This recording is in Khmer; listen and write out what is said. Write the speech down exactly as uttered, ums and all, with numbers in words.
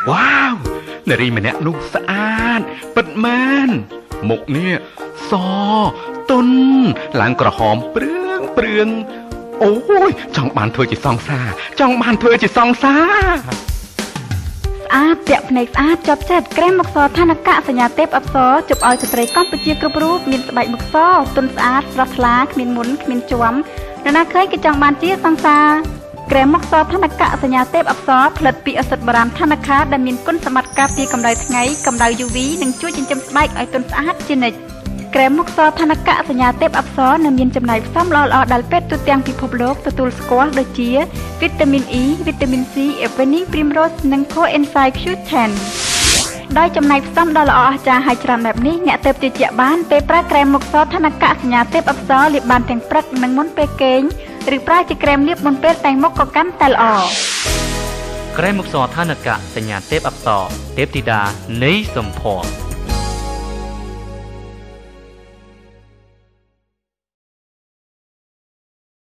ว้าวนาរីម្នាក់នោះស្អាតពិតមែនមុខនេះសទុនឡើងក្រហមព្រឿងព្រឿងអូយចង់បានធ្វើជាសង្សារចង់បានធ្វើជាសង្សារស្អាតពាក់ភ្នែកស្អាតជាប់ចិត្តក្រែមមុខសឋានកៈសញ្ញាទេពអប្សរជប់ឲ្យស្ត្រីកម្ពុជាគ្រប់រូបមានស្បែកមុខសទុនស្អាតស្រស់ថ្លាគ្មានមុនគ្មានជាំនរណាឃើញក៏ចង់បានជាសង្សារក្រែមមុខសឋានកៈសញ្ញាទេពអប្សរផលិតពីឱសថបុរាណធម្មតាដែលមានគុណសម្បត្តិការពារកម្ដៅថ្ងៃកម្ដៅ យូ វី និងជួយចិញ្ចឹមស្បែកឲ្យទន់ស្អាតជានិច្ចក្រែមមុខសឋានកៈសញ្ញាទេពអប្សរនៅមានចំណែកផ្សំល្អៗដែលពេទ្យទូទាំងពិភពលោកទទួលស្គាល់ដូចជាវីតាមីន E វីតាមីន C, Evening Primrose និង Coenzyme Q 10 ដោយចំណែកផ្សំដ៏ល្អអស្ចារ្យហើយច្រើនបែបនេះអ្នកទើបជឿជាក់បានពេលប្រើក្រែមមុខសឋានកៈសញ្ញាទេពអប្សរលាបបានទាំងព្រឹកនិងមុនពេលគេងឬប្រើជាក្រែមលាបមុនពេលតែងមុខក៏កាន់តែល្អក្រែមមុខសឋានកៈសញ្ញាទេពអប្សរទេពធីតានៃសម្ផស្ស